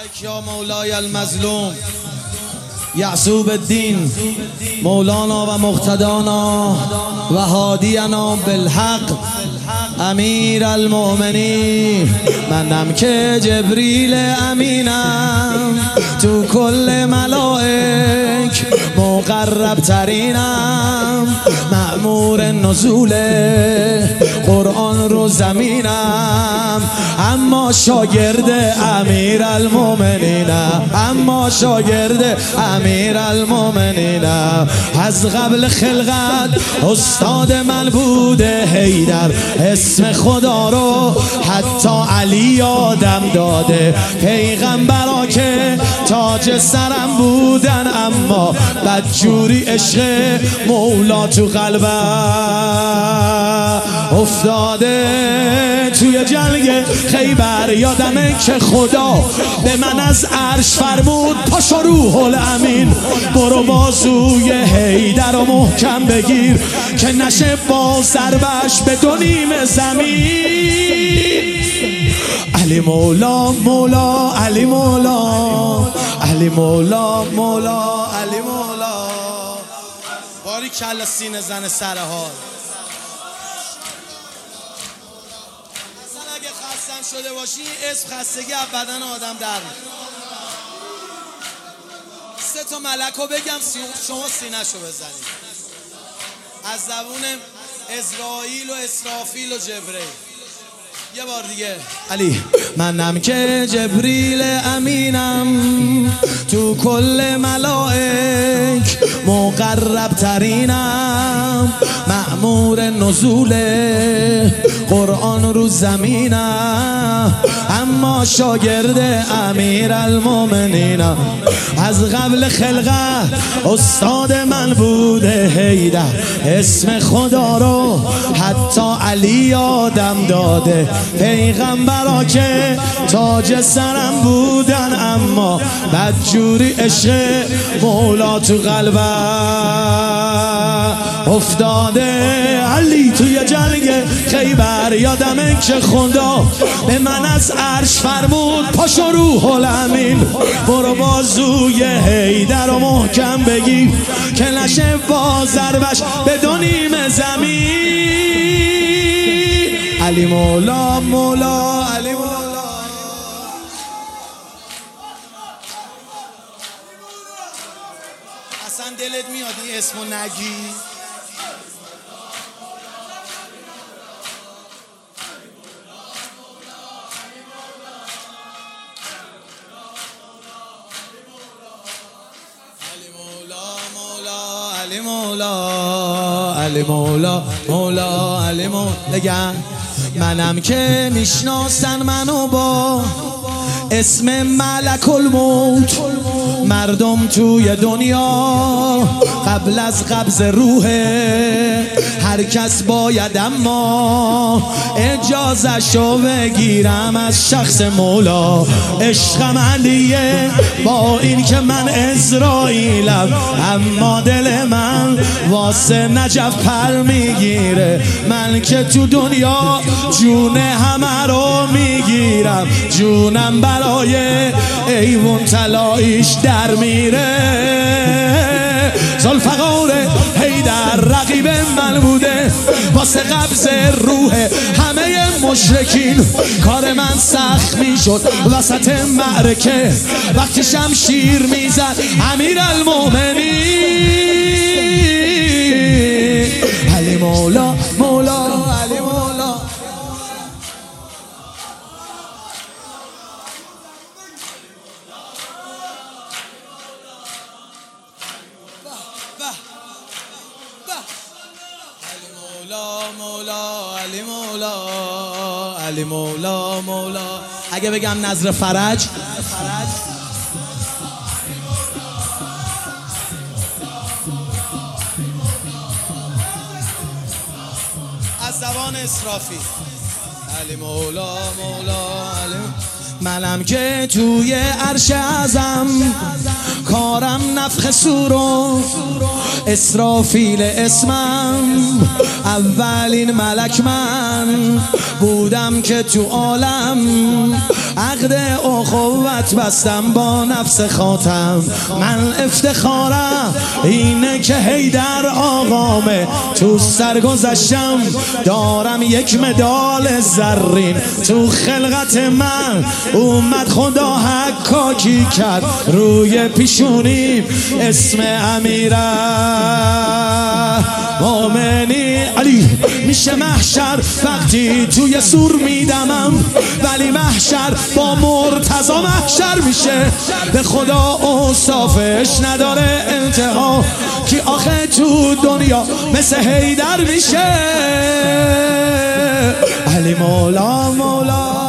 علیک یا مولای المظلوم یعصوب الدین مولانا و مقتدانا و هادینا بالحق امیر المؤمنین. منم که جبریل امینم تو کل ملائک مقرب ترینم، مأمور نزول قرآن رو زمینم، اما شاگرد امیر المؤمنینم، اما شاگرد امیر المؤمنینم. از قبل خلقت استاد من بوده حیدر، اسم خدا رو حتی علی یادم داده. پیغمبرا که تاج سرم بودن، اما بدجوری عشق مولا تو قلبم افتاده. توی جنگ خیبر یادمه که خدا به من از عرش فرمود پاشو روح الامین، برو بازوی حیدر رو محکم بگیر که نشه با ضربش به دو نیم زمین. علی مولا مولا علی مولا علی مولا مولا علی مولا. باری کلا سینه زن سر حال. اصلا اگه خستم شده باشی اسم خستگی از بدن آدم در میاد. سه تا ملکو بگم شما سینه‌شو بزنید از زبون اسرائیل و اسرافیل و جبرئیل. یه بار دیگه. علی منم که جبریل امینم تو کل ملائک مقرب ترینم، مأمور نزول قرآن رو زمینم، اما شاگرد امیر المؤمنینم. از قبل خلقت استاد من بوده حیدر، اسم خدا رو حتی علی یادم داده. پیغمبرا که تاج سرم بودن، اما بدجوری عشق مولا تو قلبم افتاده. علی توی جنگ خیبر یادمه که خدا به من از عرش فرمود پاشو روح الامین، برو بازوی حیدر رو محکم بگیر که نشه با ضربش به دو نیم زمین. علی مولا مولا علی مولا. اصلا دلت میاد این اسمو نگی؟ علی مولا علی مولا مولا علی مولا. بگم منم که میشناسن منو با اسم ملک الموت مردم توی دنیا، قبل از قبض روح هر کس باید اما اجازه‌شو بگیرم از شخص مولا. عشقم علیه با این که من اسرائیلم، اما دل من واسه نجف پر میگیره. من که تو دنیا جون همه رو میگیرم، جونم برای ایوون طلاییش در میره. ذوالفقار حیدر رقیب من بوده واسه قبض روح همه مشرکین. کار من سخت میشد وسط معرکه وقتی شمشیر میزد امیر المؤمنین. علی مولا مولا علی مولا. علی مولا علی مولا مولا. اگه بگم نظر فرج از زبان اسرافی. علی مولا مولا علی. منم که توی عرش اعظم کارم نفخ صور و اسرافیل اسمم، اولین ملک من بودم که تو عالم عقد اخوت بستم با نفس خاتم. من افتخارم اینه که حیدر آقامه، تو سرگذشتم دارم یک مدال زرین. تو خلقت من اومد خدا حکاکی کرد روی پیشونیم اسم امیرالمومنین علی. میشه محشر وقتی توی سور میدمم، ولی محشر با مرتضی محشر میشه. به خدا اوصافش نداره انتها، کی آخه تو دنیا مثل حیدر میشه. علی مولا مولا